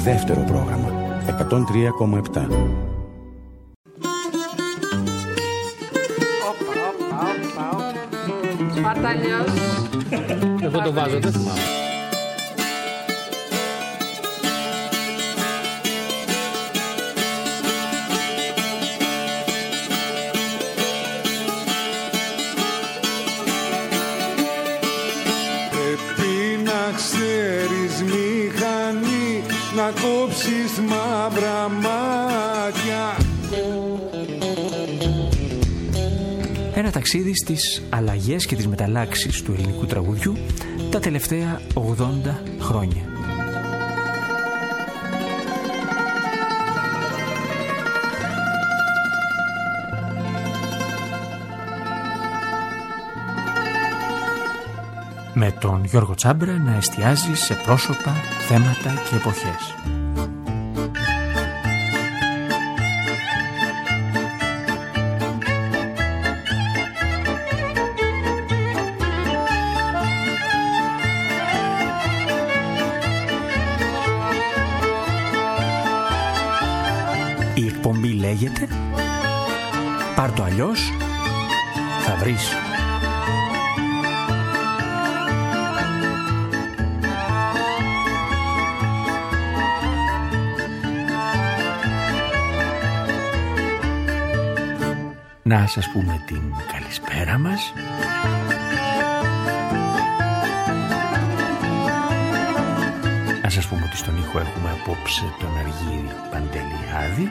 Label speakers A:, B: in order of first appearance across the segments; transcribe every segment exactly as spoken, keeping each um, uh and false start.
A: δεύτερο πρόγραμμα εκατόν τρία κόμμα επτά.
B: Σπαρταλιός.
C: Εγώ το βάζω, δεν θυμάμαι.
D: Πρέπει να ξέρεις μηχανή, να κόψεις μαύρα μάτια.
E: Ένα ταξίδι στις αλλαγές και τις μεταλλάξεις του ελληνικού τραγουδιού τα τελευταία ογδόντα χρόνια. Με τον Γιώργο Τσάμπρα να εστιάζει σε πρόσωπα, θέματα και εποχές. Η εκπομπή λέγεται «Πάρ' το αλλιώς, θα βρεις». Να σας πούμε την καλησπέρα μας. Να σας πούμε ότι στον ήχο έχουμε απόψε τον Αργύρη Παντελιάδη.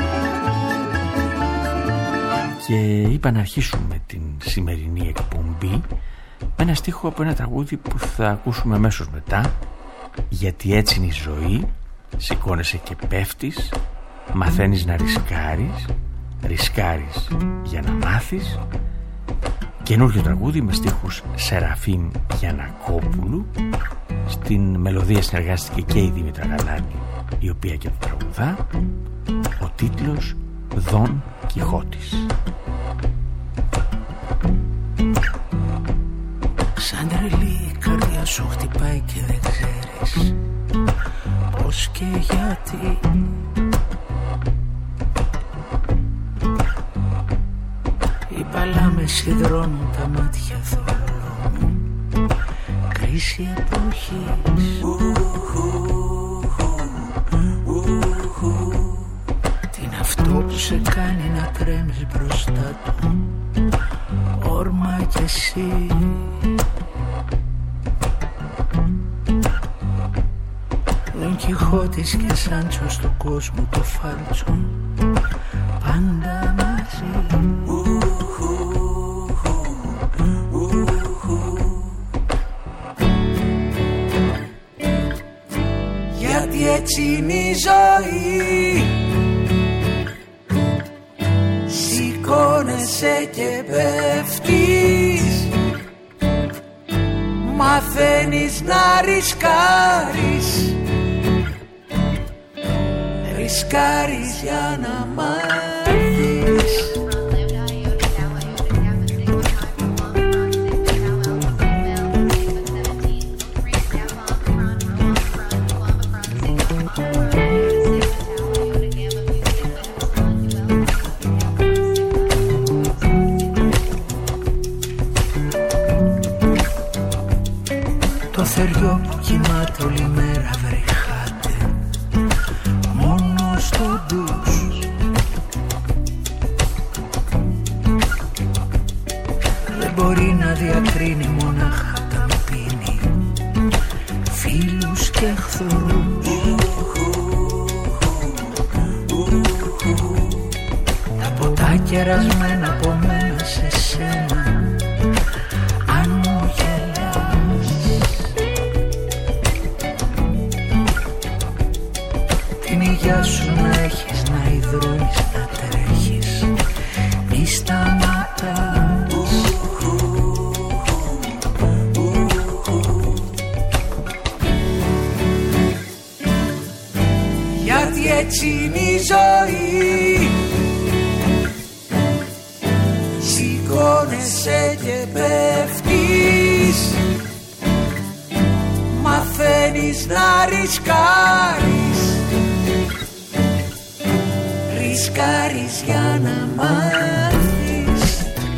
E: Και είπα να αρχίσουμε την σημερινή εκπομπή με ένα στίχο από ένα τραγούδι που θα ακούσουμε αμέσως μετά. Γιατί έτσι είναι η ζωή, σηκώνεσαι και πέφτεις, μαθαίνεις να ρισκάρεις, ρισκάρεις για να μάθεις. Καινούργιο τραγούδι με στίχους Σεραφείμ Γιαννακόπουλου. Στην μελωδία συνεργάστηκε και η Δήμητρα Γαλάνη, η οποία και το τραγουδά. Ο τίτλος Δον Κιχώτης.
F: Σαν τρελή η καρδιά σου χτυπάει και δεν ξέρεις πώς και γιατί. Οι παλάμες υδρώνουν τα μάτια θολώνουν. Κρίση εποχής. Τι είναι αυτό που σε κάνει να τρέμεις μπροστά του, όρμα κι εσύ. Δον Κιχώτης και Σάντσο στον κόσμο το φάλτσο, πάντα μαζί. Γιατί έτσι είναι η ζωή, σηκώνεσαι και πέφτεις, μαθαίνεις να ρισκάρεις, ρισκάρεις για να μάθεις. Το θεριό που κοιμάται όλη μέρα βρεχάται μόνο στο ντους. Δεν μπορεί να διακρίνει, μονάχα τα πίνει φίλους και εχθρούς. Τα ποτά κερασμένα από μένα σε σένα, αν μου γελάς, την υγειά σου να έχεις, να ιδρώνεις, να τρέχεις, μη σταματάς. Γιατί έτσι είναι η ζωή, σηκώνεσαι και πέφτεις, μαθαίνεις να ρισκάρεις, ρισκάρεις για να μάθεις.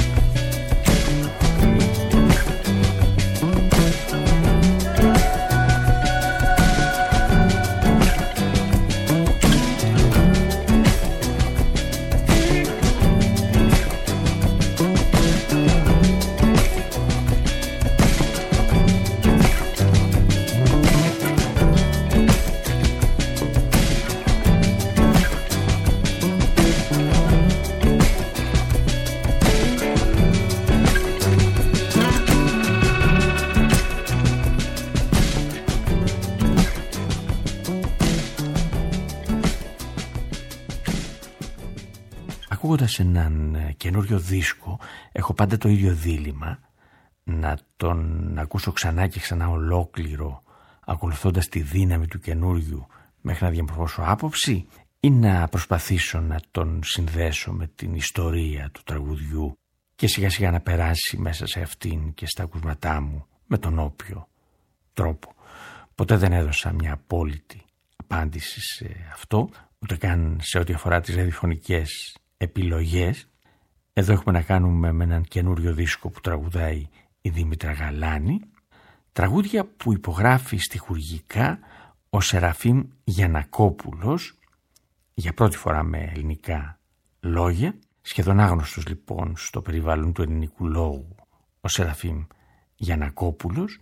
E: Ακούγοντας έναν καινούριο δίσκο, έχω πάντα το ίδιο δίλημμα, να τον ακούσω ξανά και ξανά ολόκληρο, ακολουθώντας τη δύναμη του καινούριου μέχρι να διαμορφώσω άποψη, ή να προσπαθήσω να τον συνδέσω με την ιστορία του τραγουδιού και σιγά σιγά να περάσει μέσα σε αυτήν και στα ακούσματά μου με τον όποιο τρόπο. Ποτέ δεν έδωσα μια απόλυτη απάντηση σε αυτό, ούτε καν σε ό,τι αφορά τις ραδιοφωνικές επιλογές. Εδώ έχουμε να κάνουμε με έναν καινούριο δίσκο που τραγουδάει η Δήμητρα Γαλάνη, τραγούδια που υπογράφει στιχουργικά ο Σεραφείμ Γιαννακόπουλος, για πρώτη φορά με ελληνικά λόγια, σχεδόν άγνωστος λοιπόν στο περιβάλλον του ελληνικού λόγου ο Σεραφείμ Γιαννακόπουλος.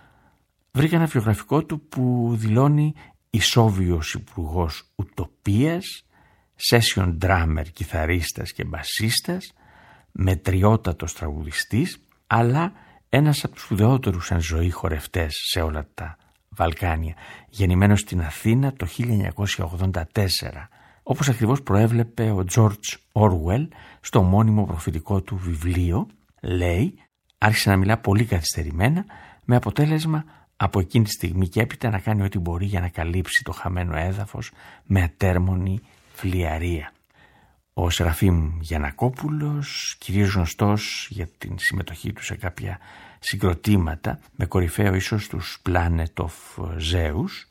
E: Βρήκα ένα βιογραφικό του που δηλώνει ισόβιος υπουργός ουτοπίας, session drummer, κιθαρίστας και μπασίστας, μετριότατος τραγουδιστής, αλλά ένας από τους σπουδαιότερους εν ζωή χορευτές σε όλα τα Βαλκάνια, γεννημένος στην Αθήνα το χίλια εννιακόσια ογδόντα τέσσερα, όπως ακριβώς προέβλεπε ο George Orwell στο ομώνυμο προφητικό του βιβλίο. Λέει, άρχισε να μιλά πολύ καθυστερημένα, με αποτέλεσμα από εκείνη τη στιγμή και έπειτα να κάνει ό,τι μπορεί για να καλύψει το χαμένο έδαφος με ατέρμονη φλιαρία. Ο Σεραφείμ Γιαννακόπουλος, κυρίως γνωστός για την συμμετοχή του σε κάποια συγκροτήματα, με κορυφαίο ίσως τους Planet of Zeus.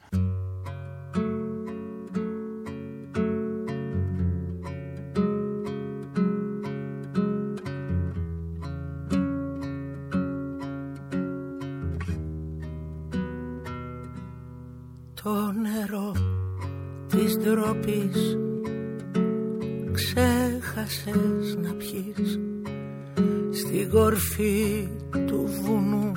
F: Το νερό της ντροπής ξέχασες να πιείς στην κορφή του βουνού,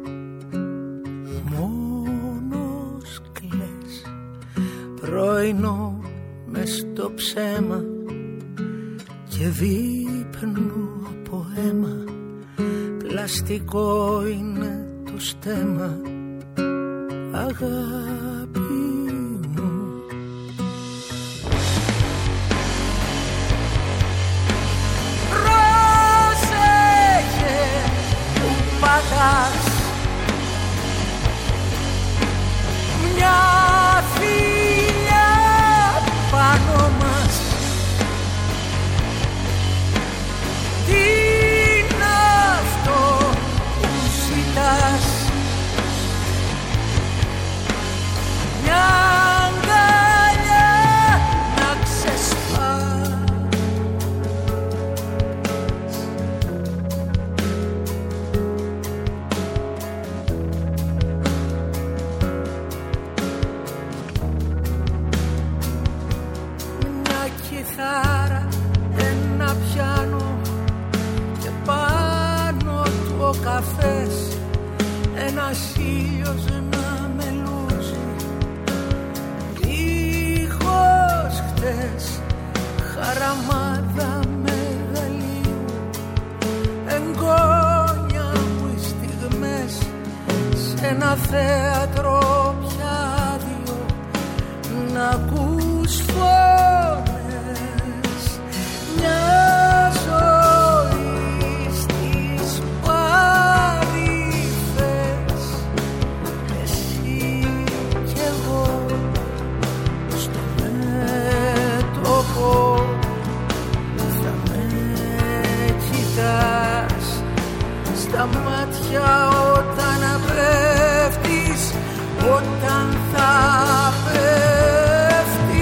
F: μόνος κλαις, πρωινό μες στο ψέμα και δείπνου από αίμα, πλαστικό είναι το στέμμα, αγάπη μου. Μια φιλιά πάνω μας, τι είναι αυτό που ζητάς, μια αγκαλιά να ξεσπάς. Κιθάρα, ένα πιάνο και πάνω του ο καφές, ένας ήλιος να μελούζει δίχως χτες, χαραμάδα μεγαλείου, εγγόνια μου οι στιγμές σε ένα θέατρο πια άδειο, να ακούς φωνές. Μια ζωή στις παρυφές, εσύ κι εγώ στο μέτωπο, θα με κοιτάς στα μάτια όταν πέφτεις, όταν θα πέφτεις.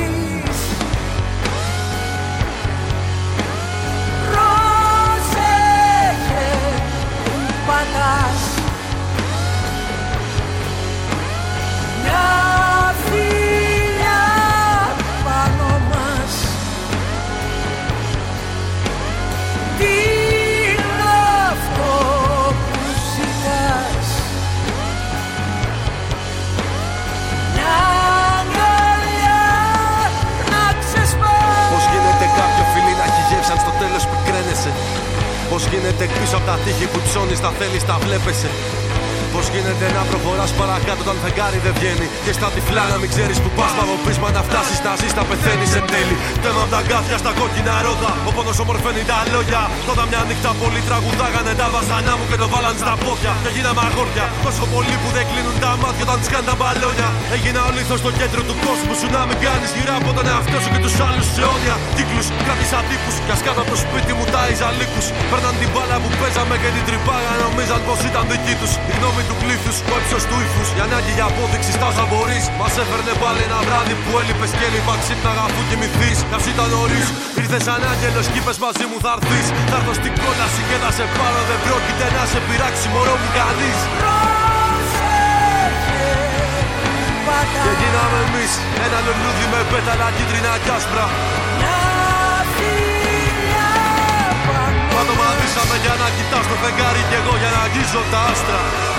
B: γίνεται πίσω από τα τείχη που ψώνεις, τα θέλεις, τα βλέπεσαι. Πώς γίνεται να προχωράς παρακάτω όταν φεγγάρι δεν βγαίνει. Και στα τυφλά να μην ξέρεις που πας. Πάγω πείσμα να φτάσεις, να ζεις, να πεθαίνεις εν τέλει. Θέμα απ' τα γκάθια στα κόκκινα ρόδα. Ο πόνος ομορφαίνει τα λόγια. Τότε μια νύχτα πολλοί τραγουδάγανε τα βασανά μου και το βάλαν στα πόδια. Και γίναμε αγόρια. Τόσο πολλοί που δεν κλείνουν τα μάτια όταν τις κάνουν τα μπαλόνια. Έγινα ο λίθος στο κέντρο του κόσμου σου. Να μην κάνεις γύρω από τον εαυτό σου και τους άλλους σε αιώνια κύκλους. Κράτησα τύπους κι ας κάτω από το σπίτι μου τάιζα λύκους. Παίρναν την μπάλα που παίζαμε και την τρυπάγα. Νομίζαν πως ήταν δική τους. Η γνώμη του πλήθους, ο ύψος του ύφους. Η ανάγκη για απόδειξη στα όσα μπορείς. Μας έφερνε πάλι ένα βράδυ που έλειπες και έλειπα. Ξύπναγα αφού κοιμηθείς. Καψ' ήταν νωρίς. Ήρθες σαν άγγελος κι είπες μαζί μου θα έρθεις. Θα έρθω στην κόλαση και θα σε πάρω. Δεν πρόκειται να σε πειράξει μωρό μου κανείς. Και γίναμε εμείς ένα λουλούδι με πέταλα κίτρινα κι άσπρα. Παντομαδίσαμε για να κοιτάς το φεγγάρι κι εγώ για να αγγίζω τα άστρα.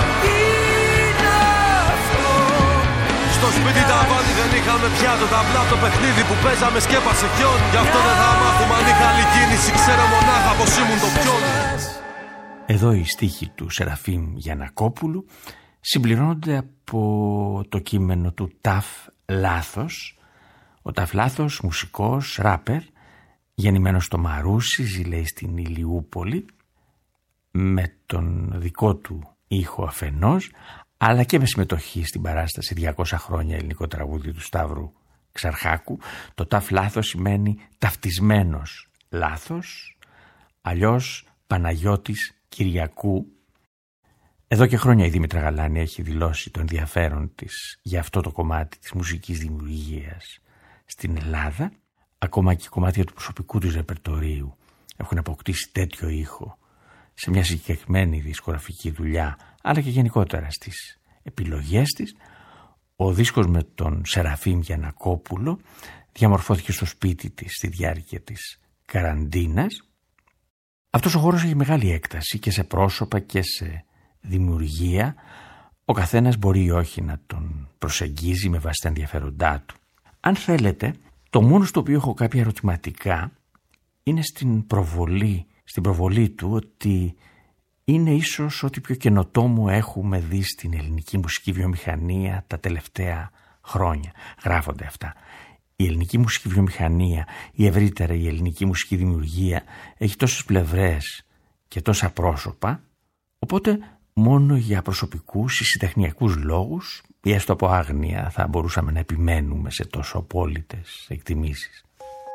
B: Στο σπίτι τα βάνη δεν είχαμε πιάτο. Τα απλά το παιχνίδι που παίζαμε σκέπασε χιόν. Γι' αυτό δεν θα μάθουμε αν είχα άλλη κίνηση. Ξέρω μονάχα πως ήμουν το πιόν.
E: Εδώ οι στίχοι του Σεραφείμ Γιαννακόπουλου συμπληρώνονται από το κείμενο του Ταφ Λάθος. Ο Ταφ Λάθος, μουσικός, ράπερ, γεννημένος στο Μαρούσι, ζει λέει στην Ηλιούπολη, με τον δικό του ήχο αφενός, αλλά και με συμμετοχή στην παράσταση διακόσια χρόνια ελληνικό τραγούδι του Σταύρου Ξαρχάκου. Το Ταφ Λάθος σημαίνει ταυτισμένος λάθος, αλλιώς Παναγιώτης Κυριακού. Εδώ και χρόνια η Δήμητρα Γαλάνη έχει δηλώσει το ενδιαφέρον της για αυτό το κομμάτι της μουσικής δημιουργίας στην Ελλάδα. Ακόμα και κομμάτια του προσωπικού του ρεπερτορίου έχουν αποκτήσει τέτοιο ήχο σε μια συγκεκριμένη δισκογραφική δουλειά, αλλά και γενικότερα στις επιλογές της. Ο δίσκος με τον Σεραφείμ Γιαννακόπουλο διαμορφώθηκε στο σπίτι της στη διάρκεια της καραντίνας. Αυτός ο χώρος έχει μεγάλη έκταση και σε πρόσωπα και σε δημιουργία. Ο καθένας μπορεί ή όχι να τον προσεγγίζει με βάση τα ενδιαφέροντά του. Αν θέλετε, το μόνο στο οποίο έχω κάποια ερωτηματικά είναι στην προβολή, στην προβολή του, ότι είναι ίσως ό,τι πιο καινοτόμο έχουμε δει στην ελληνική μουσική βιομηχανία τα τελευταία χρόνια. Γράφονται αυτά. Η ελληνική μουσική βιομηχανία, ή ευρύτερα η ελληνική μουσική δημιουργία, έχει τόσες πλευρές και τόσα πρόσωπα, οπότε μόνο για προσωπικούς ή συντεχνιακούς λόγους ή έστω από άγνοια θα μπορούσαμε να επιμένουμε σε τόσο απόλυτες εκτιμήσεις.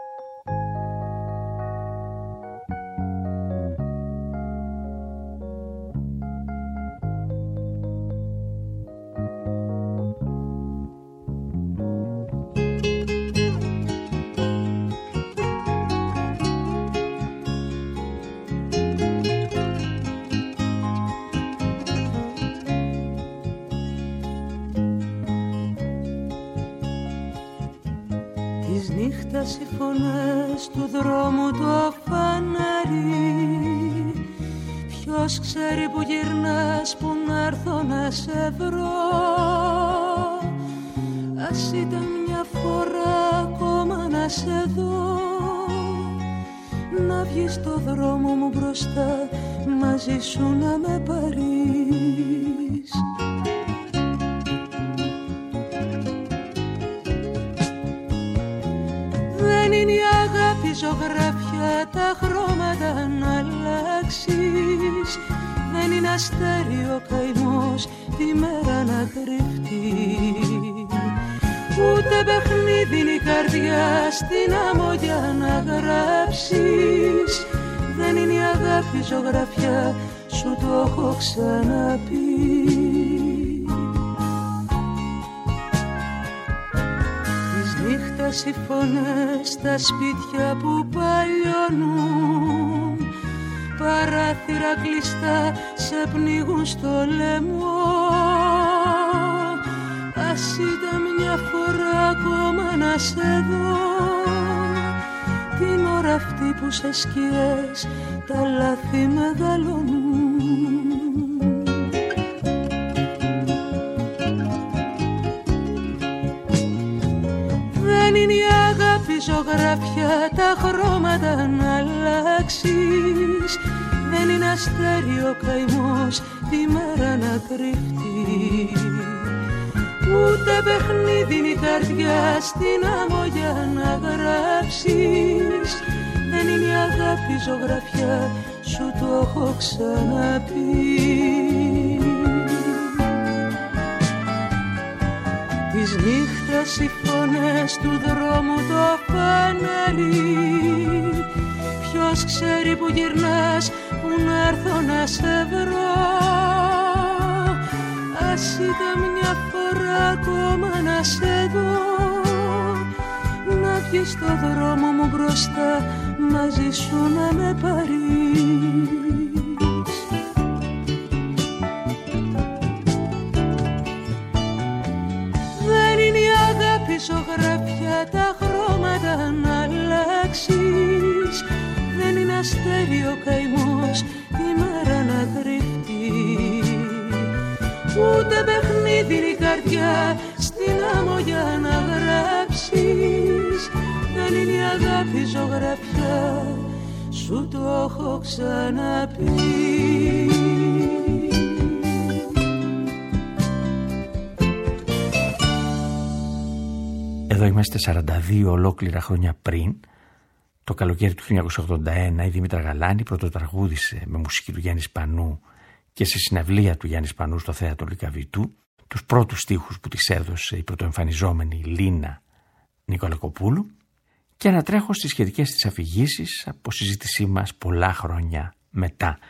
G: Οι φωνές του δρόμου το φανάρι. Ποιος ξέρει που γυρνάς, που να έρθω να σε βρω. Ας ήταν μια φορά ακόμα να σε δω, να βγεις στο δρόμο μου μπροστά, μαζί σου να με πάρεις. Δεν είναι η αγάπη ζωγράφια, τα χρώματα να αλλάξεις. Δεν είναι αστέρι ο καημός, τη μέρα να κρυφτεί. Ούτε παιχνίδι είναι η καρδιά, στην άμμο για να γράψεις. Δεν είναι η αγάπη ζωγραφιά, σου το έχω ξαναπεί. Νύχτας οι φωνές στα σπίτια που παλιώνουν, παράθυρα κλειστά σε πνίγουν στο λαιμό. Ας ήταν μια φορά ακόμα να σε δω, την ώρα αυτή που σε σκιές τα λάθη μεγαλώνουν. Δεν είναι η αγάπη ζωγράφια, τα χρώματα να αλλάξεις. Δεν Δεν είναι αστέρι ο καημός τη μέρα να κρυφτεί, ούτε παιχνίδι είναι η καρδιά στην άμμο για να γράψεις. Δεν είναι η αγάπη ζωγραφιά, σου το έχω ξαναπεί. Της νύχτας οι φωνές του δρόμου το φανάρι, ποιος ξέρει που γυρνάς, που να έρθω να σε βρω. Ας ήταν μια φορά ακόμα να σε δω, να βγεις στο δρόμο μου μπροστά, μαζί σου να με πάρεις. Δεν είναι η αγάπη ζωγραφιά, τα χρώματα να αλλάξεις. Δεν είναι αστέρι ο καημός τη μέρα να κρυφτεί, ούτε παιχνίδι είναι η καρδιά στην άμμο για να γράψεις. Δεν είναι η αγάπη ζωγραφιά, σου το έχω ξαναπεί.
E: Εδώ είμαστε σαράντα δύο ολόκληρα χρόνια πριν. Το καλοκαίρι του χίλια εννιακόσια ογδόντα ένα η Δήμητρα Γαλάνη πρωτοτραγούδισε με μουσική του Γιάννη Σπανού και σε συναυλία του Γιάννη Σπανού στο θέατρο Λυκαβητού τους πρώτους στίχους που της έδωσε η πρωτοεμφανιζόμενη Λίνα Νικολακοπούλου, και ανατρέχω στις σχετικές της αφηγήσεις από συζήτησή μας πολλά χρόνια μετά.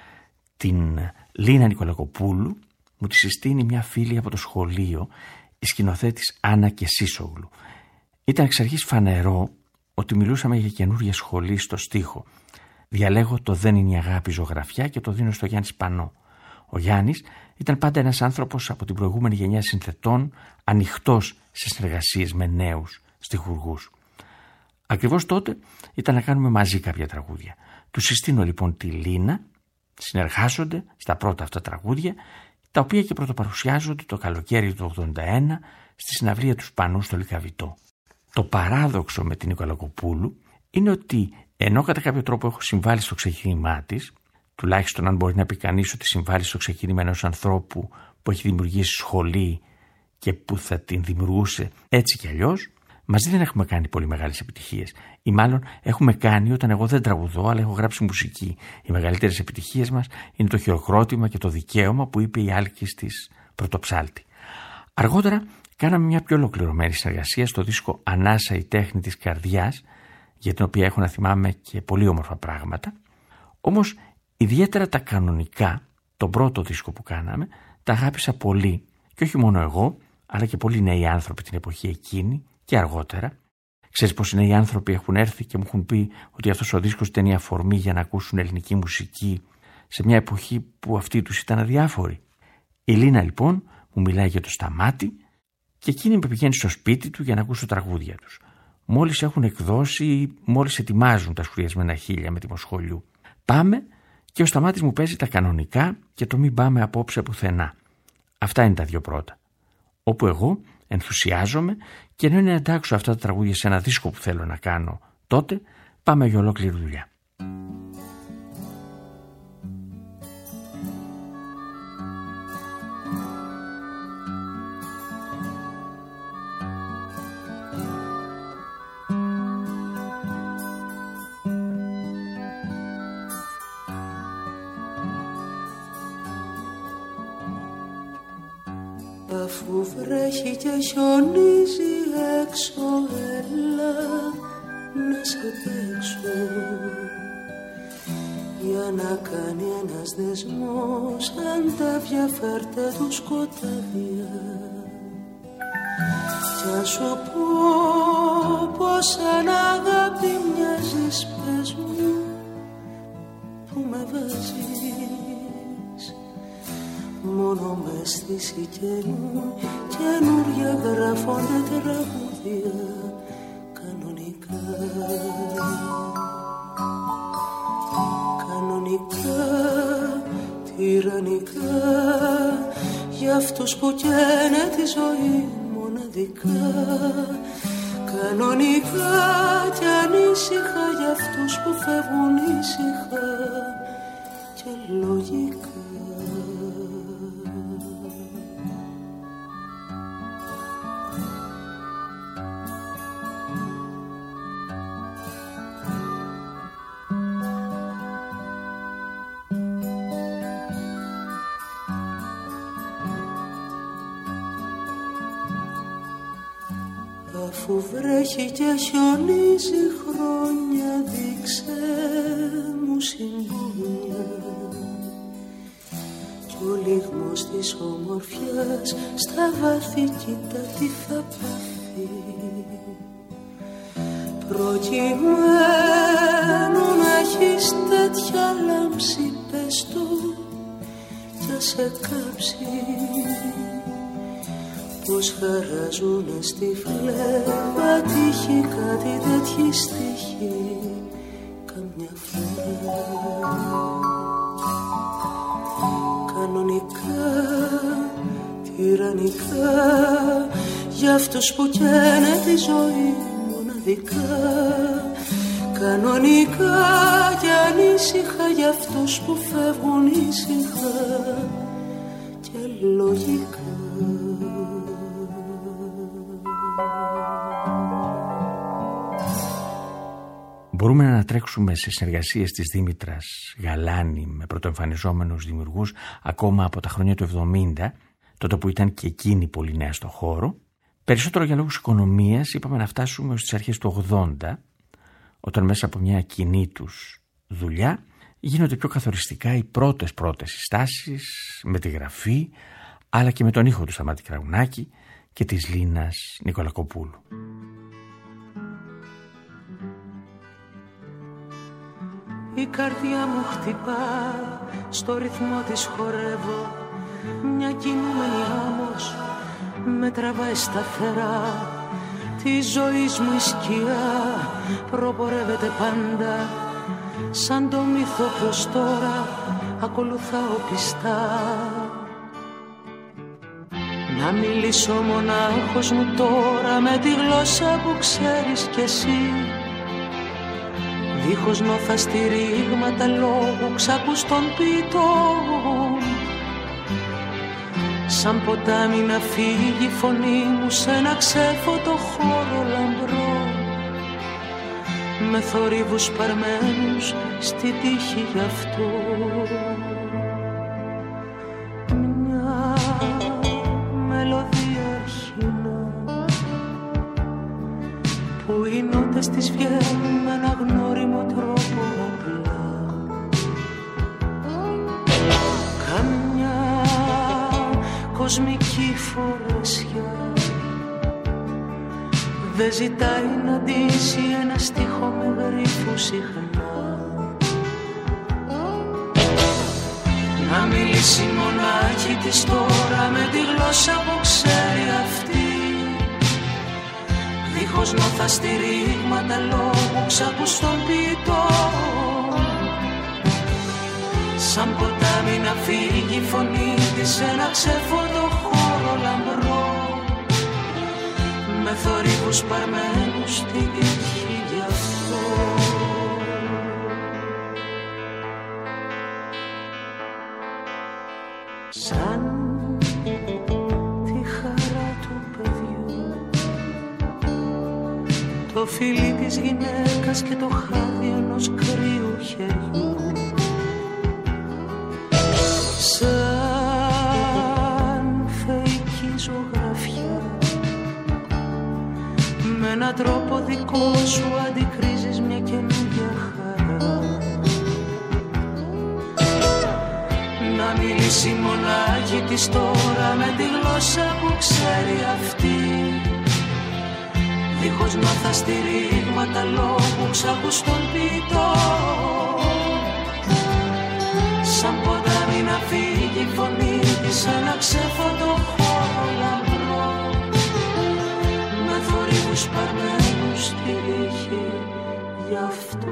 E: Την Λίνα Νικολακοπούλου μου τη συστήνει μια φίλη από το σχολείο, η σκηνοθέτης Άννα Κεσίσογλου. Ήταν εξ αρχής φανερό ότι μιλούσαμε για καινούργια σχολή στο στίχο. Διαλέγω το «Δεν είναι η αγάπη ζωγραφιά» και το δίνω στο Γιάννη Σπανό. Ο Γιάννης ήταν πάντα ένας άνθρωπος από την προηγούμενη γενιά συνθετών, ανοιχτός σε συνεργασίες με νέους στιχουργούς. Ακριβώς τότε ήταν να κάνουμε μαζί κάποια τραγούδια. Του συστήνω λοιπόν τη Λίνα, συνεργάζονται στα πρώτα αυτά τραγούδια, τα οποία και πρωτοπαρουσιάζονται το καλοκαίρι του ογδόντα ένα στη συναυλία του Σπανού στο Λυκαβητό. Το παράδοξο με την Νικολακοπούλου είναι ότι ενώ κατά κάποιο τρόπο έχω συμβάλει στο ξεκίνημά της, τουλάχιστον αν μπορεί να πει κανείς ότι συμβάλλει στο ξεκίνημα ενός ανθρώπου που έχει δημιουργήσει σχολή και που θα την δημιουργούσε έτσι κι αλλιώς, μαζί δεν έχουμε κάνει πολύ μεγάλες επιτυχίες. Ή μάλλον έχουμε κάνει όταν εγώ δεν τραγουδώ, αλλά έχω γράψει μουσική. Οι μεγαλύτερες επιτυχίες μας είναι το χειροκρότημα και το δικαίωμα που είπε η Άλκης της Πρωτοψάλτη. Αργότερα κάναμε μια πιο ολοκληρωμένη συνεργασία στο δίσκο «Ανάσα η τέχνη της καρδιάς», για την οποία έχω να θυμάμαι και πολύ όμορφα πράγματα. Όμως ιδιαίτερα τα κανονικά, τον πρώτο δίσκο που κάναμε, τα αγάπησα πολύ, και όχι μόνο εγώ, αλλά και πολλοί νέοι άνθρωποι την εποχή εκείνη και αργότερα. Ξέρεις πως οι νέοι άνθρωποι έχουν έρθει και μου έχουν πει ότι αυτός ο δίσκος ήταν η αφορμή για να ακούσουν ελληνική μουσική σε μια εποχή που αυτοί τους ήταν αδιάφοροι. Η Λίνα λοιπόν μου μιλάει για το Σταμάτη και εκείνη με πηγαίνει στο σπίτι του για να ακούσω τραγούδια τους. Μόλις έχουν εκδώσει, μόλις ετοιμάζουν τα σκουριασμένα χείλια με τη Μοσχολιού. Πάμε και ο Σταμάτης μου παίζει τα κανονικά και το «Μην πάμε απόψε πουθενά». Αυτά είναι τα δύο πρώτα. Όπου εγώ ενθουσιάζομαι και ενώ είναι να εντάξω αυτά τα τραγούδια σε ένα δίσκο που θέλω να κάνω, τότε πάμε για ολόκληρη δουλειά.
G: Αφού βρέχει και χιονίζει έξω, έλα να σ' αντέξω, για να κάνει ένας δεσμός αντάβια φέρτε του σκοτάδια. Κι ας σου πω πως σαν αγάπη μοιάζεις, πες μου που με βάζεις. Μόνο μες στη σικένου καινούρια γράφονται τραγούδια κανονικά. Κανονικά, τυραννικά, για αυτούς που καίνε τη ζωή μοναδικά. Κανονικά κι ανήσυχα, για αυτούς που φεύγουν ήσυχα κι και λογικά. Αφού βρέχει και χιονίζει χρόνια, δείξε μου συμπόνια κι ο λιγμός της ομορφιάς στα βάθη κοίτα τι θα πάθει, προκειμένου να έχεις τέτοια λάμψη πες του κι ας σε κάψει. Πως χαράζουνε στη φλέβα τύχη κάτι τέτοιοι στοιχοί καμιά φορά. Κανονικά, τυραννικά για αυτούς που καίνε τη ζωή μοναδικά. Κανονικά και ανήσυχα για αυτούς που φεύγουν ήσυχα και λογικά.
E: Μπορούμε να ανατρέξουμε σε συνεργασίες της Δήμητρας Γαλάνη με πρωτοεμφανιζόμενους δημιουργούς ακόμα από τα χρόνια του εβδομήντα, τότε που ήταν και εκείνη πολύ νέα στο χώρο. Περισσότερο για λόγους οικονομίας είπαμε να φτάσουμε στις αρχές του ογδόντα, όταν μέσα από μια κοινή τους δουλειά γίνονται πιο καθοριστικά οι πρώτες πρώτες συστάσεις με τη γραφή, αλλά και με τον ήχο του Σταμάτη Κραουνάκη και της Λίνας Νικολακοπούλου.
G: Η καρδιά μου χτυπά, στο ρυθμό της χορεύω. Μια κινούμενη άμμος με τραβάει σταθερά. Τη ζωής μου η σκιά προπορεύεται πάντα. Σαν το μύθο πως τώρα ακολουθάω πιστά. Να μιλήσω μονάχος μου τώρα με τη γλώσσα που ξέρεις κι εσύ. Δίχως νόθα στηρίγματα λόγου ξακούς των ποιητών. Σαν ποτάμι να φύγει η φωνή μου σε ένα ξέφωτο χώρο λαμπρό. Με θορύβους παρμένους στη τύχη γι' αυτό. Μια μελωδία χεινά που οι νότες της βγαίνουν με ένα γνώριμο τρόπο απλά. Καμιά κοσμική φορεσιά δεν ζητάει να ντύσει ένα στίχο με γρίφους συχνά. Να μιλήσει μονάχη της τώρα με τη γλώσσα που ξέρει αυτή. Δίχως νόθα στηρίγματα λόγου ξακούς των ποιητών. Σαν ποτάμι να φύγει η φωνή της σε ένα ξέφωτο χώρο λαμπρό. Με θορύβους παρμένους στη τύχη γι' αυτό. Σαν τη χαρά του παιδιού, το φιλί της γυναίκας και το χάδι ενός κρύου χεριού. Σαν θεϊκή ζωγραφιά με έναν τρόπο δικό σου αντικρίζεις μια καινούργια χαρά. Να μιλήσει μονάχη της τώρα με τη γλώσσα που ξέρει αυτή. Δίχως νόθα στηρίγματα λόγου ξακούς των ποιητών. Σαν ποτάμι να φύγει η φωνή της σε ένα ξέφωτο χώρο λαμπρό. Με θορύβους παρμένους στη ρήχη γι' αυτό.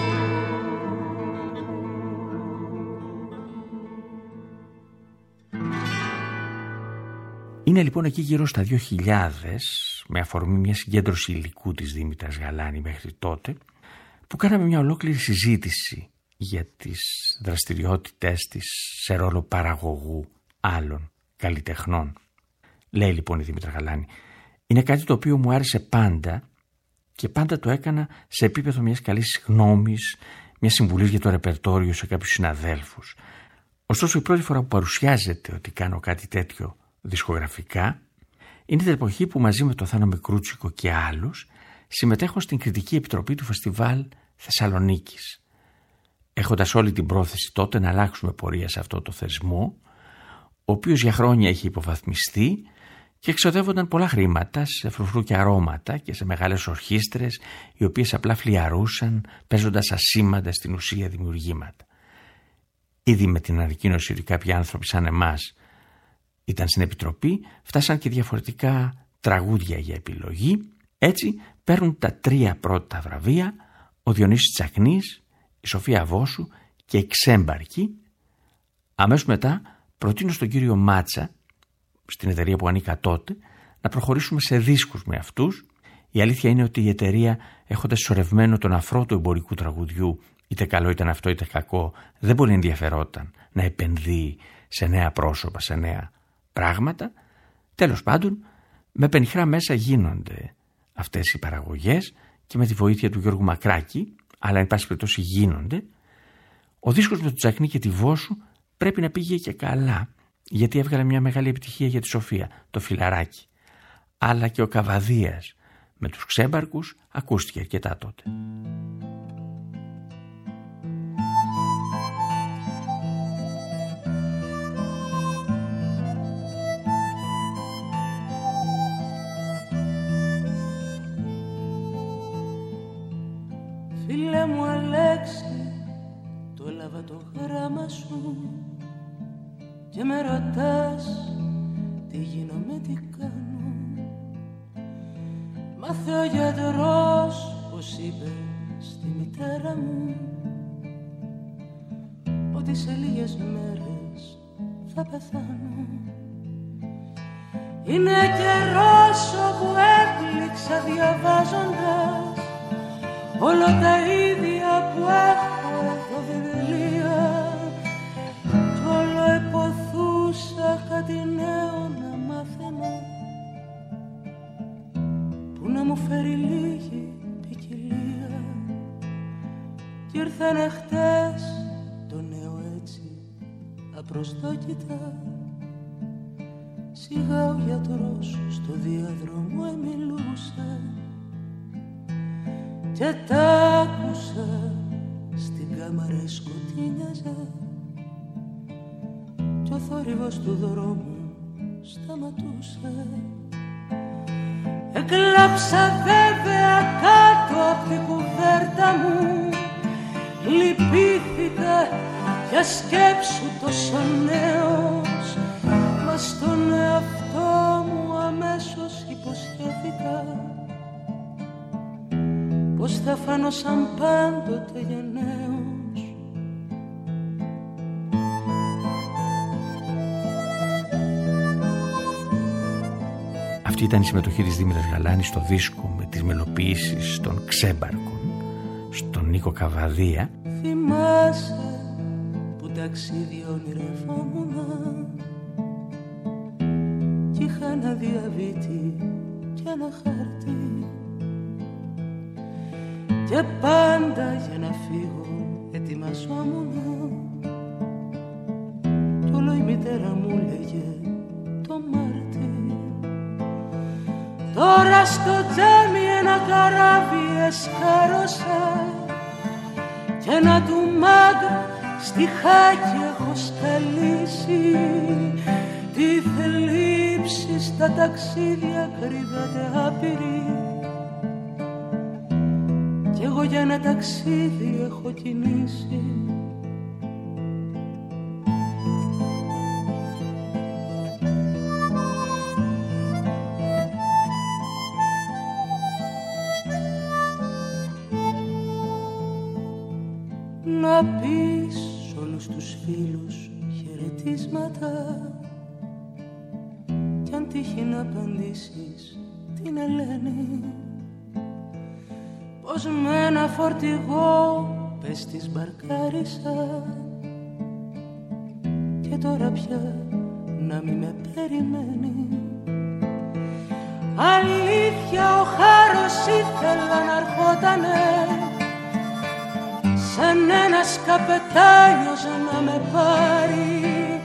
E: Είναι λοιπόν εκεί γύρω στα δύο χιλιάδες, με αφορμή μια συγκέντρωση υλικού της Δήμητρας Γαλάνη μέχρι τότε, που κάναμε μια ολόκληρη συζήτηση για τις δραστηριότητές της σε ρόλο παραγωγού άλλων καλλιτεχνών. Λέει λοιπόν η Δήμητρα Γαλάνη, είναι κάτι το οποίο μου άρεσε πάντα και πάντα το έκανα σε επίπεδο μιας καλής γνώμης, μια συμβουλή για το ρεπερτόριο σε κάποιους συναδέλφους. Ωστόσο η πρώτη φορά που παρουσιάζεται ότι κάνω κάτι τέτοιο δισκογραφικά είναι την εποχή που μαζί με τον Θάνο Μικρούτσικο και άλλους συμμετέχω στην κριτική επιτροπή του Φεστιβάλ Θεσσαλονίκης. Έχοντας όλη την πρόθεση τότε να αλλάξουμε πορεία σε αυτό το θεσμό, ο οποίος για χρόνια είχε υποβαθμιστεί και εξοδεύονταν πολλά χρήματα σε φρουφρού και αρώματα και σε μεγάλες ορχήστρες οι οποίες απλά φλιαρούσαν παίζοντας ασήμαντα στην ουσία δημιουργήματα. Ήδη με την ανακοίνωση ότι κάποιοι άνθρωποι σαν εμάς ήταν στην επιτροπή, φτάσαν και διαφορετικά τραγούδια για επιλογή. Έτσι παίρνουν τα τρία πρώτα βραβεία ο Διονύσης Τσακνής, η Σοφία Βόσου και η Ξέμπαρκη. Αμέσως μετά προτείνω στον κύριο Μάτσα, στην εταιρεία που ανήκα τότε, να προχωρήσουμε σε δίσκους με αυτούς. Η αλήθεια είναι ότι η εταιρεία, έχοντας συσσωρευμένο τον αφρό του εμπορικού τραγουδιού, είτε καλό ήταν αυτό είτε κακό, δεν πολύ ενδιαφερόταν να επενδύει σε νέα πρόσωπα, σε νέα πράγματα. Τέλος πάντων, με πενιχρά μέσα γίνονται αυτές οι παραγωγές και με τη βοήθεια του Γιώργου Μακράκη, αλλά εν πάση περιπτώσει γίνονται. Ο δίσκος με τον Τσακνή και τη Βόσου πρέπει να πήγε και καλά, γιατί έβγαλε μια μεγάλη επιτυχία για τη Σοφία, το Φιλαράκι. Αλλά και ο Καβαδίας με τους Ξέμπαρκους ακούστηκε αρκετά τότε.
G: Φίλε μου Αλέξη, το έλαβα το γράμμα σου και με ρωτάς τι γίνομαι, τι κάνω. Μάθε ο γιατρός πως είπε στη μητέρα μου ότι σε λίγες μέρες θα πεθάνω. Είναι καιρός όπου έπληξα διαβάζοντας όλα τα ίδια που έχω εδώ βιβλία κι όλο εποθούσα κάτι νέο να μάθαινα που να μου φέρει λίγη ποικιλία. Κι ήρθανε χτες το νέο έτσι απροσδόκητα. Σιγά ο γιατρός στο διάδρομο εμιλούσε και τ' άκουσα στην κάμαρα σκοτεινιάζε κι ο θόρυβος του δρόμου σταματούσε. Εκλάψα βέβαια κάτω απ' την κουβέρτα μου, λυπήθηκα για σκέψου τόσο νέος, μα στον εαυτό μου αμέσως υποσχέθηκα πως θα φανώ σαν πάντοτε γενναίος.
E: Αυτή ήταν η συμμετοχή της Δήμητρας Γαλάνης στο δίσκο με τις μελοποιήσεις των Ξέμπαρκων, στον Νίκο Καβαδία.
G: Θυμάσαι που ταξίδι ονειρευόμουν κι είχα ένα διαβήτη και ένα χαρτί και πάντα για να φύγω ετοιμαζόμουν κι όλο η μητέρα μου λέγε το Μάρτι. Τώρα στο τζάμι ένα καράβι εσκάρωσα και ένα του μάγκα στη χάκη έχω σκαλίσει. Τι θλίψη στα ταξίδια κρύβεται άπειρη κι εγώ για ένα ταξίδι έχω κινήσει. Να πεις σ' όλους τους φίλους χαιρετίσματα κι αν τύχει να απαντήσεις την Ελένη πως με ένα φορτηγό πες της μπαρκάρισα και τώρα πια να μη με περιμένει. Αλήθεια ο χάρος ήθελα να ερχότανε σαν ένας καπετάνιος να με πάρει,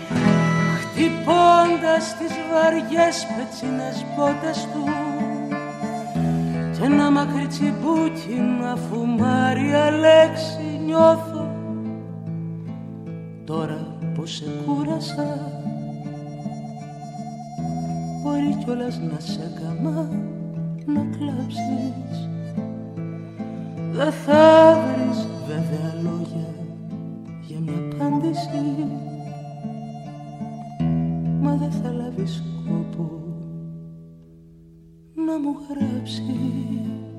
G: χτυπώντας τις βαριές πετσινές μπότες του και ένα μακρύ τσιμπούκι να φουμάρει. Αλέξη, νιώθω τώρα πως σε κούρασα, μπορεί κιόλας να σε έκαμα να κλάψεις. Δεν θα βρεις βέβαια λόγια για μια απάντηση, μα δεν θα λάβεις κόπο να μου γράψεις.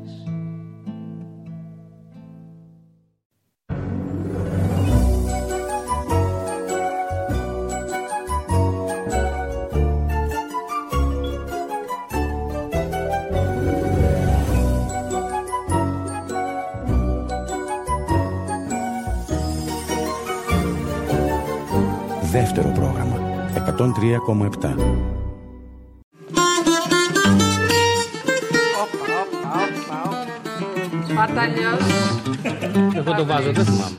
A: Δεύτερο πρόγραμμα εκατόν τρία κόμμα επτά.
C: Σπαρταλιός. Εγώ το βάζω, δεν θυμάμαι.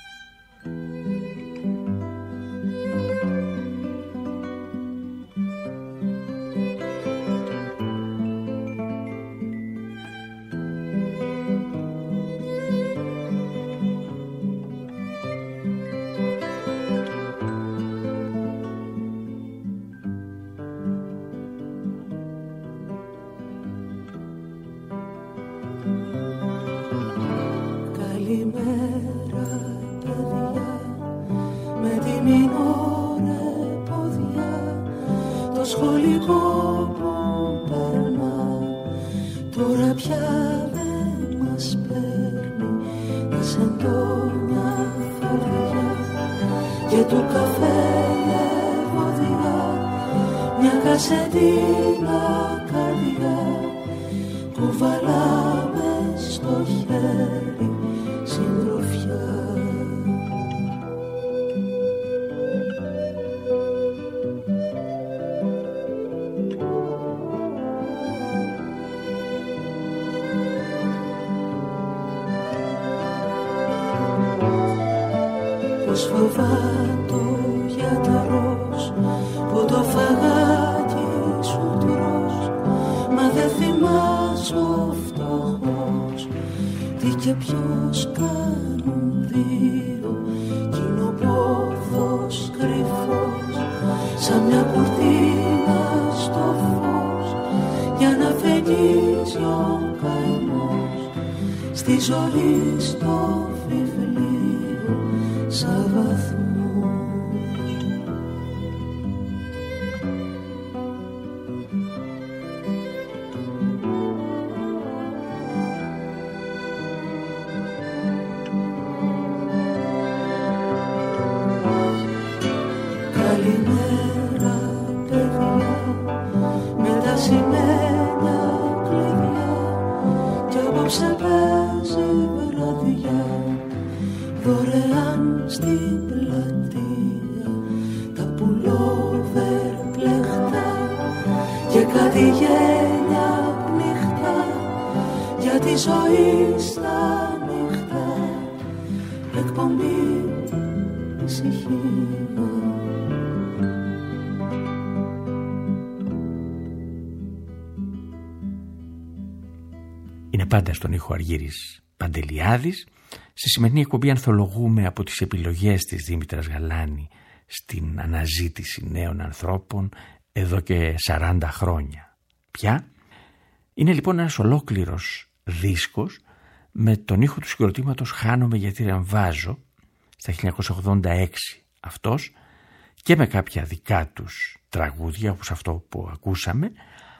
E: Είναι πάντα στον ήχο Αργύρης Παντελιάδης. Στη σημερινή εκπομπή ανθολογούμε από τις επιλογές της Δήμητρας Γαλάνη στην αναζήτηση νέων ανθρώπων εδώ και σαράντα χρόνια πια. Είναι λοιπόν ένας ολόκληρος δίσκος με τον ήχο του συγκροτήματος «Χάνομαι γιατί ρεμβάζω» στα χίλια εννιακόσια ογδόντα έξι αυτός, και με κάποια δικά τους τραγούδια όπως αυτό που ακούσαμε,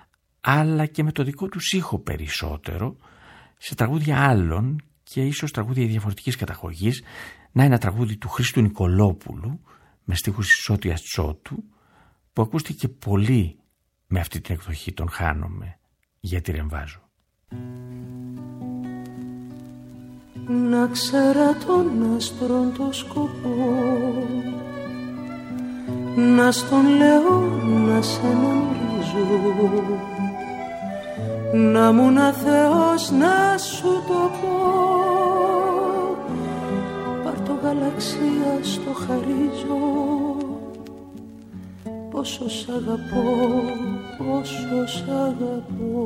E: αλλά και με το δικό τους ήχο περισσότερο σε τραγούδια άλλων και ίσως τραγούδια διαφορετικής καταγωγής. Να, ένα τραγούδι του Χρήστου Νικολόπουλου με στίχους της Σώτιας Τσότου που ακούστηκε πολύ με αυτή την εκδοχή, τον «Χάνομαι γιατί ρεμβάζω».
G: να ξέρα τον άστρον το σκοπό, να στον λέω να σε γνωρίζω, να μου να Θεός να σου το πω. Πάρ' το γαλαξία στο χαρίζω, πόσο σ' αγαπώ, πόσο σ' αγαπώ.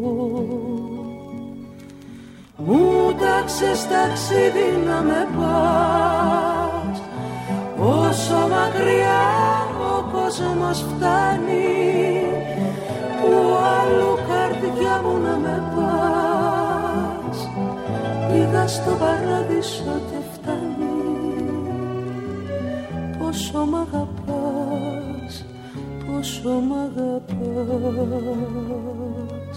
G: Μου τάξες ταξίδι να με πας, όσο μακριά ο κόσμος φτάνει, που αλλού καρδιά μου να με πας. Πήγα στο παράδεισο και φτάνει, πόσο μ' αγαπάς, πόσο μ' αγαπάς.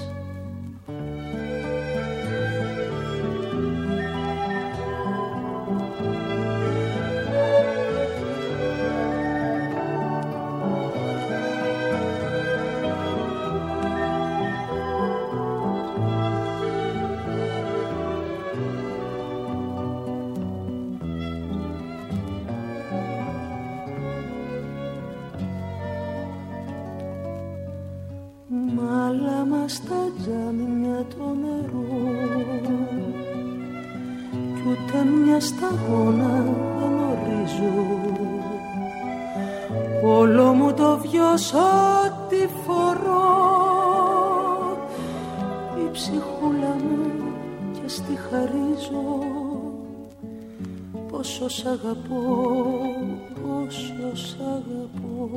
G: Στα τζάμια το νερό κι ούτε μια σταγόνα δεν ορίζω. Όλο μου το βιός ό,τι φορώ, η ψυχούλα μου και στη χαρίζω. Πόσο σ' αγαπώ, πόσο σ' αγαπώ.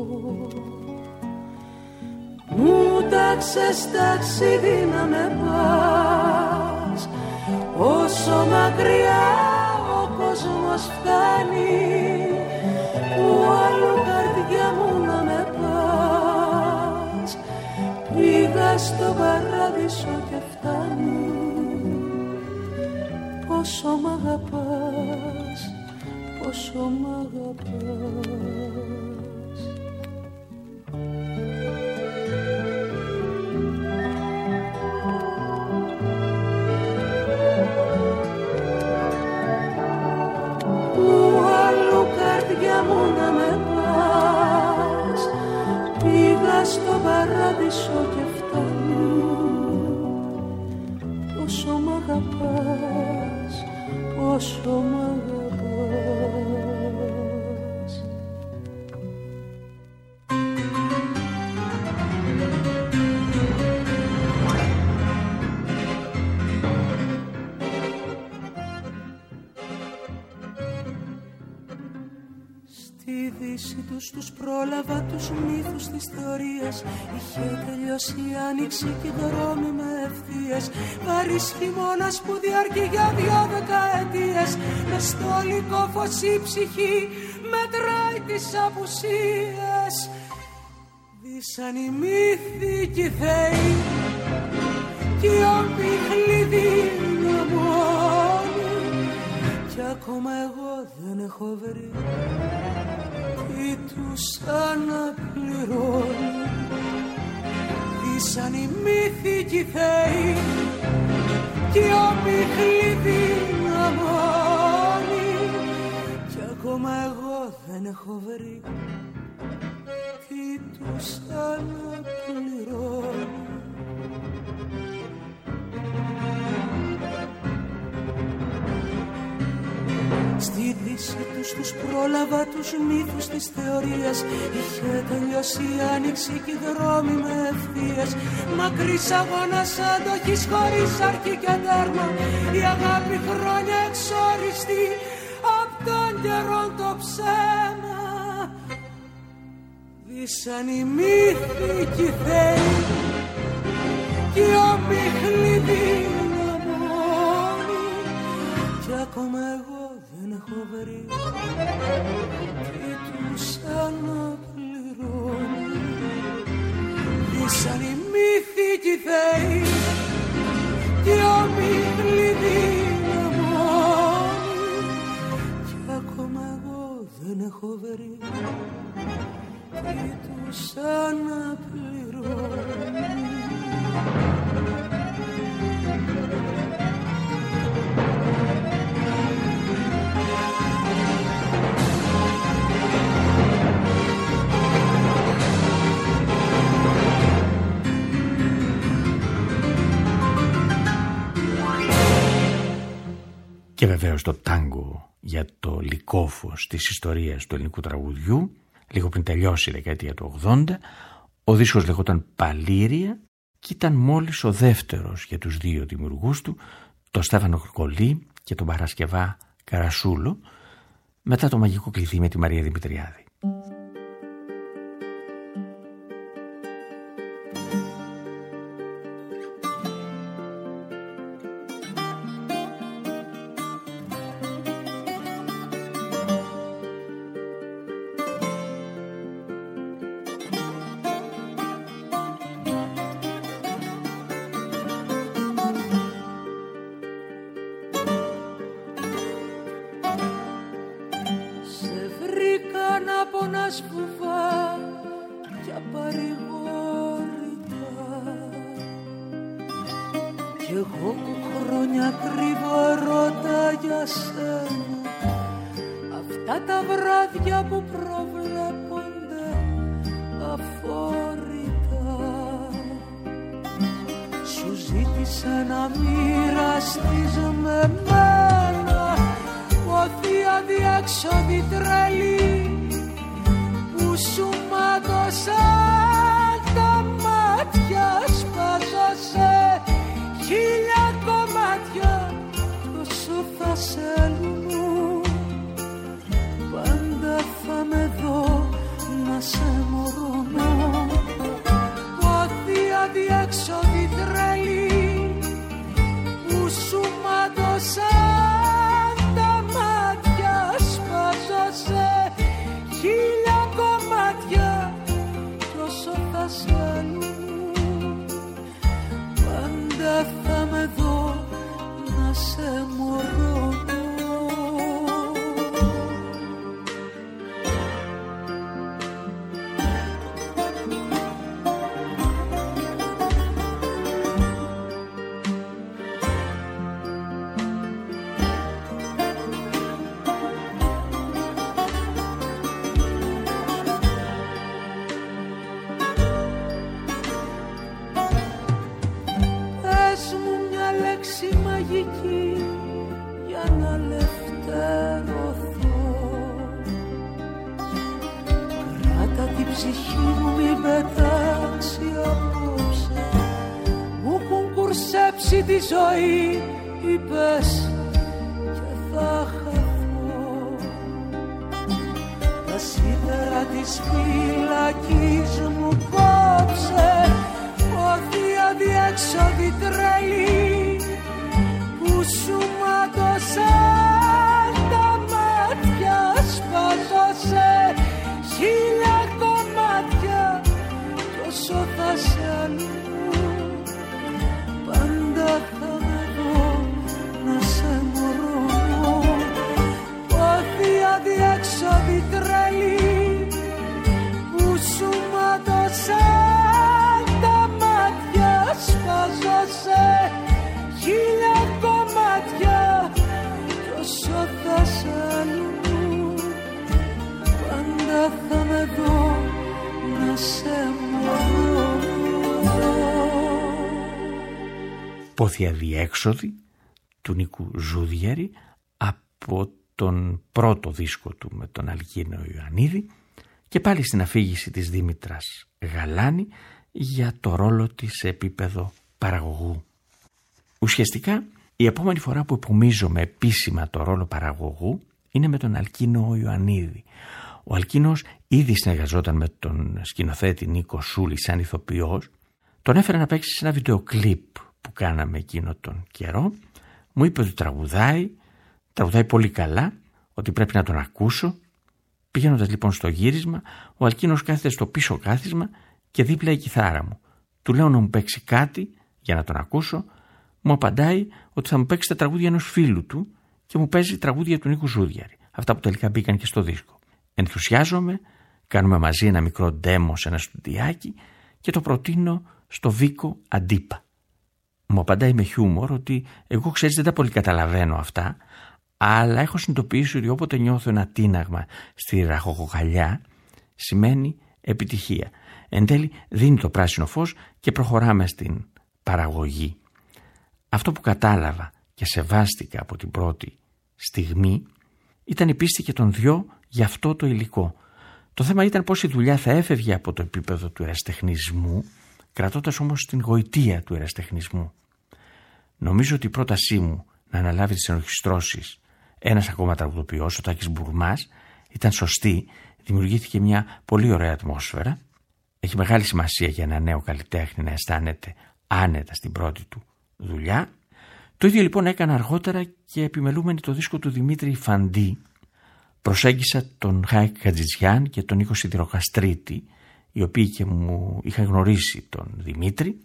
G: Μου τάξες ταξίδι να με πας, όσο μακριά ο κόσμος φτάνει, που αλλού καρδιά μου να με πας. Πήγα στο παράδεισο και φτάνει, πόσο μ' αγαπάς, πόσο μ' αγαπάς. Μου να με πας, πήγα στο παράδεισο και φτάνει, πόσο μ' αγαπάς, πόσο μ' αγαπάς. Στη δύση τους τους πρόλαβα τους μύθους της θεωρίας. Είχε τελειώσει η άνοιξη και οι δρόμοι με ευθείες. Βαρύς χειμώνας που διαρκεί για δυο δεκαετίες. Μες στο λυκόφως η ψυχή μετράει τις απουσίες. Δίσαν οι μύθοι κι οι θεοί κι οι όμοιχλοι δυναμώνοι, κι ακόμα εγώ δεν έχω βρει τι τους αναπληρώνει. Δίσαν οι μύθοι κι οι θεοί κι οι όμοιχλοι δυναμώνοι, κι ακόμα εγώ δεν έχω βρει τι τους αναπληρώνει. Στη δύση τους τους πρόλαβα τους μύθους της θεωρίας. Είχε τελειώσει η άνοιξη και οι δρόμοι με ευθείες. Μακρύς αγώνας αντοχής χωρίς αρχή και τέρμα. Η αγάπη χρόνια εξόριστη απ' τον καιρό το ψέμα. Δίσαν οι μύθοι κι οι θεοί κι οι όμοιχλοι δυναμώνοι, κι ακόμα εγώ δεν έχω βρει τι τους αναπληρώνει. Δίσαν οι μύθοι κι οι θεοί κι οι όμοιχλοι δυναμώνοι, κι ακόμα εγώ δεν έχω βρει τι τους αναπληρώνει.
E: Και βεβαίως το τάγκο για το λυκόφως της ιστορίας του ελληνικού τραγουδιού, λίγο πριν τελειώσει η δεκαετία του ογδόντα. Ο δίσκος λεγόταν Παλήρια και ήταν μόλις ο δεύτερος για τους δύο δημιουργούς του, τον Στέφανο Κολή και τον Παρασκευά Καρασούλο, μετά το μαγικό κλειδί με τη Μαρία Δημητριάδη.
G: Τη ζωή είπες και θα χαθώ. Τα σίδερα της φυλακής μου κόψε, ώθη αδιέξοδη τρελή που σου μάτωσαν τα μάτια, σπάζω σε χίλια κομμάτια κι όσο θα σε αλλού θα με δω να σε μωρώ. Πόθη αδιέξοδη τρελή που σου μάτωσαν τα μάτια, σπάζω σε χίλια κομμάτια κι όσο θα σε αλλού πάντα θα με δω να σε μωρώ.
E: Πόθη αδιέξοδη του Νίκου Ζούδιαρη από τον πρώτο δίσκο του με τον Αλκίνο Ιωαννίδη και πάλι στην αφήγηση της Δήμητρας Γαλάνη για το ρόλο της σε επίπεδο παραγωγού. Ουσιαστικά η επόμενη φορά που επομίζομαι επίσημα το ρόλο παραγωγού είναι με τον Αλκίνο Ιωαννίδη. Ο Αλκίνος ήδη συνεργαζόταν με τον σκηνοθέτη Νίκο Σούλη σαν ηθοποιός. Τον έφερε να παίξει σε ένα βιντεοκλίπ που κάναμε εκείνο τον καιρό. Μου είπε ότι τραγουδάει, τραγουδάει πολύ καλά, ότι πρέπει να τον ακούσω. Πηγαίνοντας λοιπόν στο γύρισμα, ο Αλκίνος κάθεται στο πίσω κάθισμα και δίπλα η κιθάρα μου. Του λέω να μου παίξει κάτι για να τον ακούσω. Μου απαντάει ότι θα μου παίξει τα τραγούδια ενός φίλου του και μου παίζει τραγούδια του Νίκου Ζούδιαρη. Αυτά που τελικά μπήκαν και στο δίσκο. Ενθουσιάζομαι, κάνουμε μαζί ένα μικρό ντέμο σε ένα στουντιάκι και το προτείνω στο Βίκο Αντίπα. Μου απαντάει με χιούμορ ότι εγώ, ξέρεις, δεν τα πολύ καταλαβαίνω αυτά, αλλά έχω συνειδητοποιήσει ότι όποτε νιώθω ένα τίναγμα στη ραχοκοκαλιά σημαίνει επιτυχία. Εν τέλει δίνει το πράσινο φως και προχωράμε στην παραγωγή. Αυτό που κατάλαβα και σεβάστηκα από την πρώτη στιγμή ήταν η πίστη και των δυο για αυτό το υλικό. Το θέμα ήταν πώς η δουλειά θα έφευγε από το επίπεδο του ερασιτεχνισμού, κρατώντας όμως την γοητεία του ερασιτεχνισμού. Νομίζω ότι η πρότασή μου να αναλάβει τις ενορχιστρώσεις ένας ακόμα τραγουδοποιός, ο Τάκης Μπουρμάς, ήταν σωστή. Δημιουργήθηκε μια πολύ ωραία ατμόσφαιρα. Έχει μεγάλη σημασία για ένα νέο καλλιτέχνη να αισθάνεται άνετα στην πρώτη του δουλειά. Το ίδιο λοιπόν έκανα αργότερα και επιμελούμενη το δίσκο του Δημήτρη Φαντή. Προσέγγισα τον Χάικ Κατζητζιάν και τον Νίκο Σιδηροκαστρίτη, οι οποίοι και μου είχαν γνωρίσει τον Δημήτρη.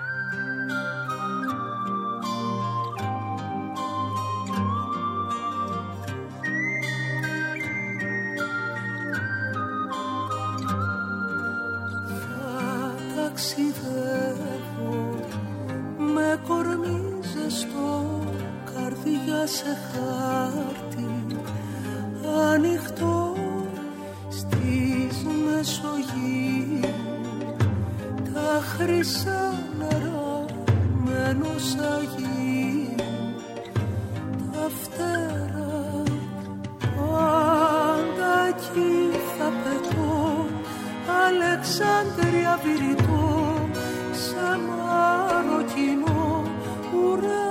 G: Σε χάρτη ανοιχτό στις Μεσογείου, τα χρυσά νερά μένους Αγίου, τα φτερά πάντα εκεί θα πετώ, Αλεξάνδρεια Βηρητό, σε μαροκινό ουρανό.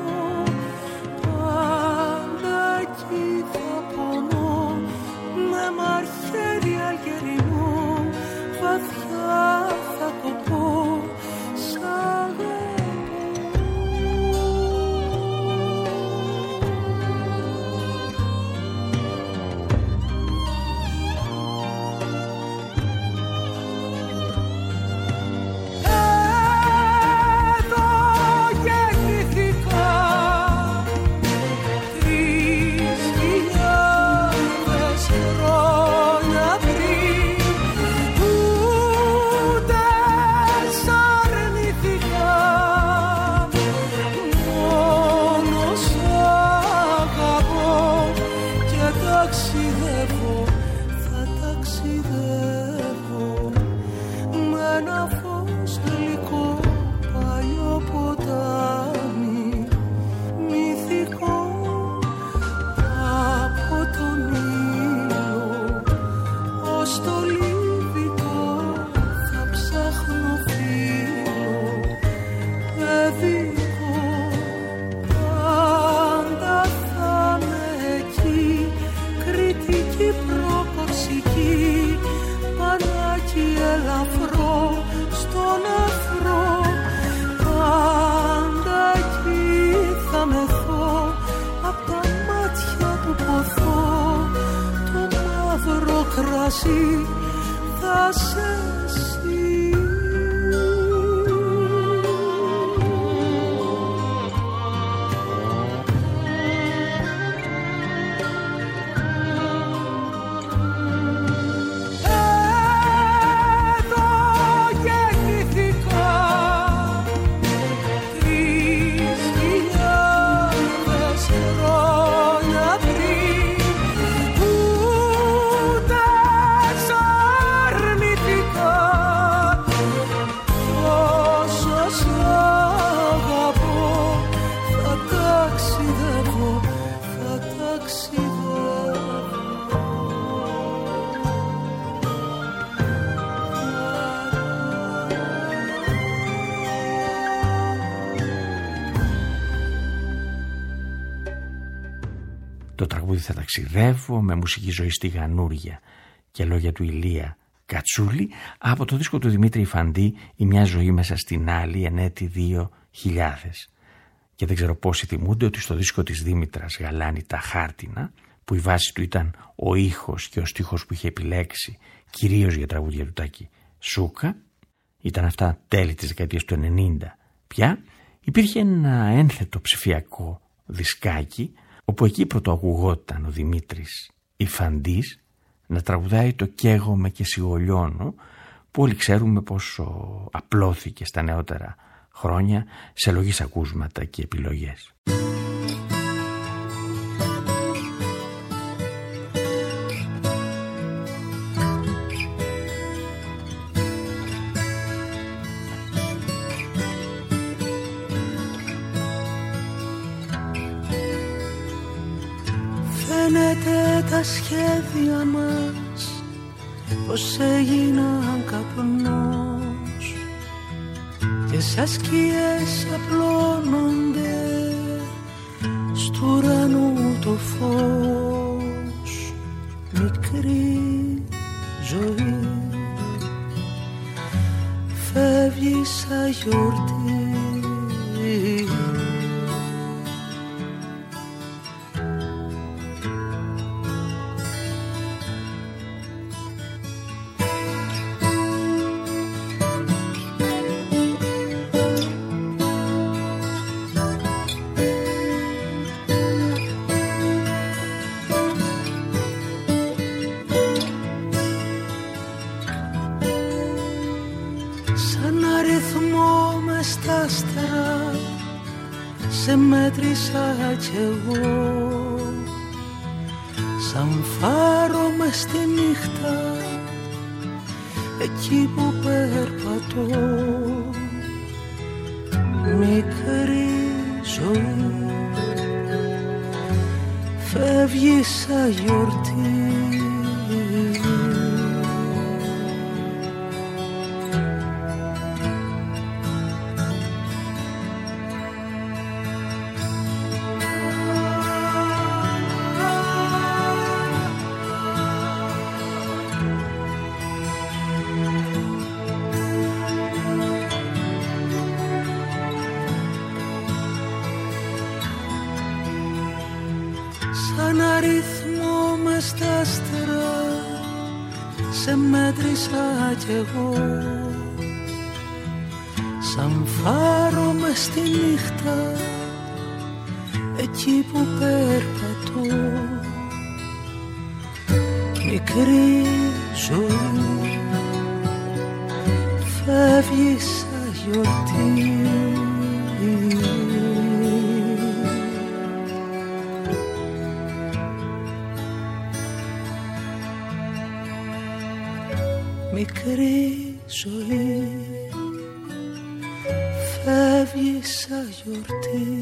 G: Μαρχέρι αλγερινό, βαθιά θα κοπώ, σ' αγαπώ. Θα σε εσύ.
E: Το τραγούδι «Θα ταξιδεύω» με μουσική ζωή στη Γανούρια και λόγια του Ηλία Κατσούλη από το δίσκο του Δημήτρη Φαντή «Η μια ζωή μέσα στην άλλη» εν έτη δύο χιλιάδες. Και δεν ξέρω πόσοι θυμούνται ότι στο δίσκο της Δήμητρας Γαλάνη «Τα Χάρτινα», που η βάση του ήταν ο ήχος και ο στίχος που είχε επιλέξει κυρίως για τραγούδια του Τάκη Σούκα, ήταν αυτά τέλη της δεκαετίας του ενενήντα πια, υπήρχε ένα ένθετο ψηφιακό δισκάκι όπου εκεί πρωτοακουγόταν ο Δημήτρης Ιφαντής να τραγουδάει το «Καίγομαι και σιγολιώνω», που όλοι ξέρουμε πόσο απλώθηκε στα νεότερα χρόνια σε λογής ακούσματα και επιλογές.
G: φαίνεται τα σχέδια μας πως έγιναν καπνός και σαν σκιές απλώνονται στου ουρανού το φως. Μικρή ζωή φεύγει σαν γιορτή. Σε μέτρησα κι εγώ σαν φάρο μες στη νύχτα εκεί που περπατώ. Μικρή ζωή φεύγει σαν γιορτή. Σαν αριθμό μες στα άστερα σε μέτρησα κι εγώ σαν φάρο μες στη νύχτα εκεί που περπατώ. Μικρή ζωή φεύγει σαν γιορτή. Μικρή ζωή φεύγει σαν γιορτή.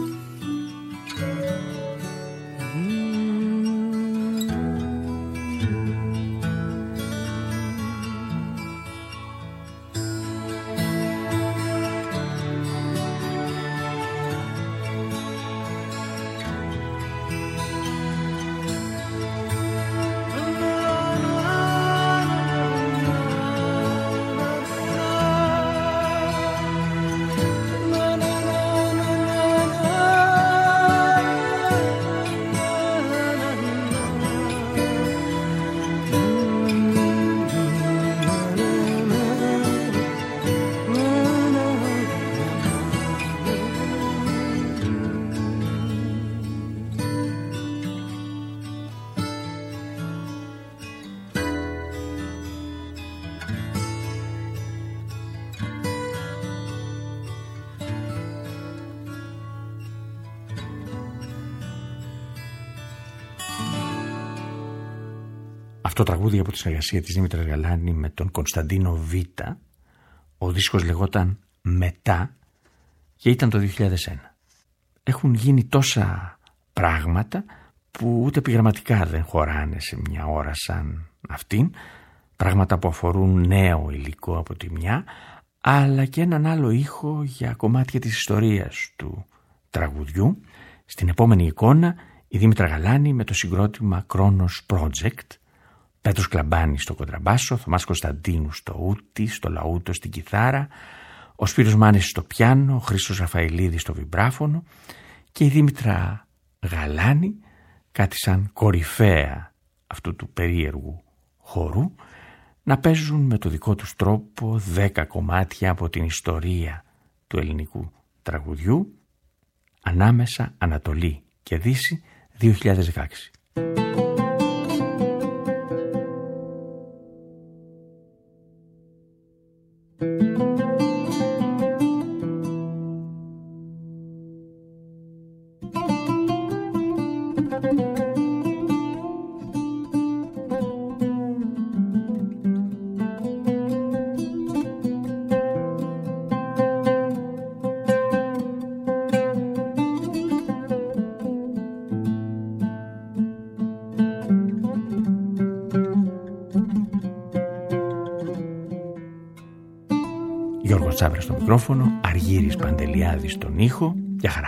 E: Αυτό τραγούδι από τη συνεργασία της Δήμητρας Γαλάνη με τον Κωνσταντίνο Β. Ο δίσκος λεγόταν «Μετά» και ήταν το δύο χιλιάδες ένα. Έχουν γίνει τόσα πράγματα που ούτε επιγραμματικά δεν χωράνε σε μια ώρα σαν αυτήν. Πράγματα που αφορούν νέο υλικό από τη μια, αλλά και έναν άλλο ήχο για κομμάτια της ιστορίας του τραγουδιού. Στην επόμενη εικόνα η Δήμητρα Γαλάνη με το συγκρότημα Kronos Project, Πέτρος Κλαμπάνης στο κοντραμπάσο, Θωμάς Κωνσταντίνου στο ούτι, στο λαούτο, στην κιθάρα, ο Σπύρος Μάνης στο πιάνο, ο Χρήστος Ραφαηλίδης στο βιμπράφωνο και η Δήμητρα Γαλάνη, κάτι σαν κορυφαία αυτού του περίεργου χορού, να παίζουν με το δικό τους τρόπο δέκα κομμάτια από την ιστορία του ελληνικού τραγουδιού, ανάμεσα Ανατολή και Δύση, δύο χιλιάδες δεκαέξι. Γιώργος Τσάβρας στο μικρόφωνο, Αργύρης Παντελιάδης στον ήχο. Γεια χαρά.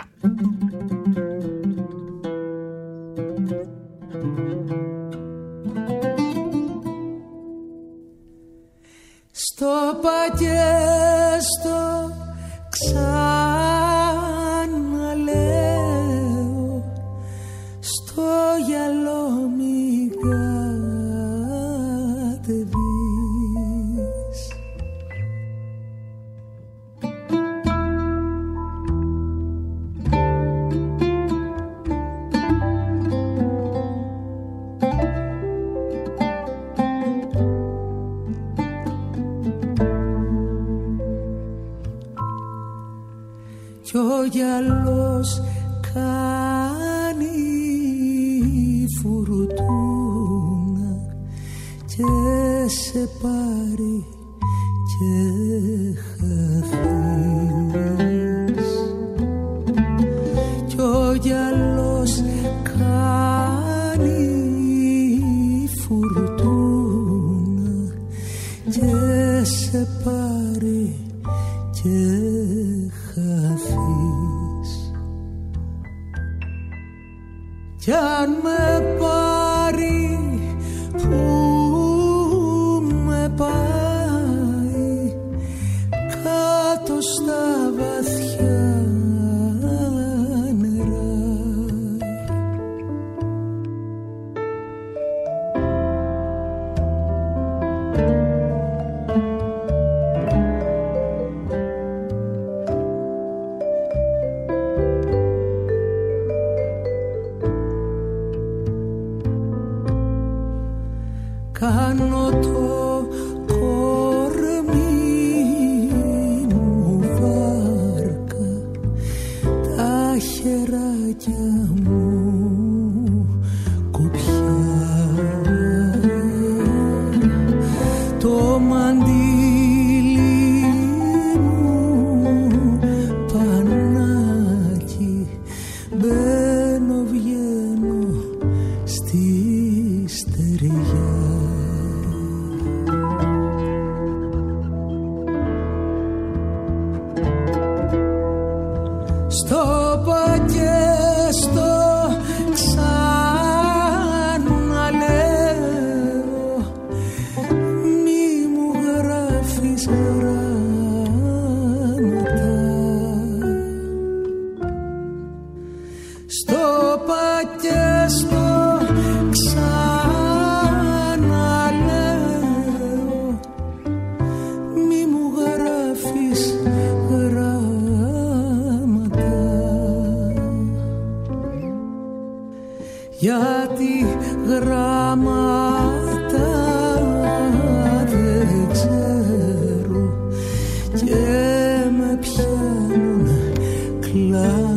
G: Στο πακέστο ξαναλέω, στο γυαλό μη κατεβείς. Κι ο γυαλός κάνει φουρτούνα και σε πάρει και χαθείς. Κι ο γυαλός κάνει φουρτούνα και σε πάρει και χαθείς. Κι αν με πάρει που με πάει κάτω στα βαθιά νερά, κάνω το κορμί μου βάρκα, τα χεράκια μου κουπιά, το μαντίλι μου πανάκι, μπαίνω βγαίνω στη στεριά. Στο πακέστο ξαναλέω, μη μου γράφεις γράμματα. Στο πακέστο ξαναλέω, μη μου γράφεις γράμματα. Γιατί γράμματα δεν ξέρω και με πιάνουν κλάματα.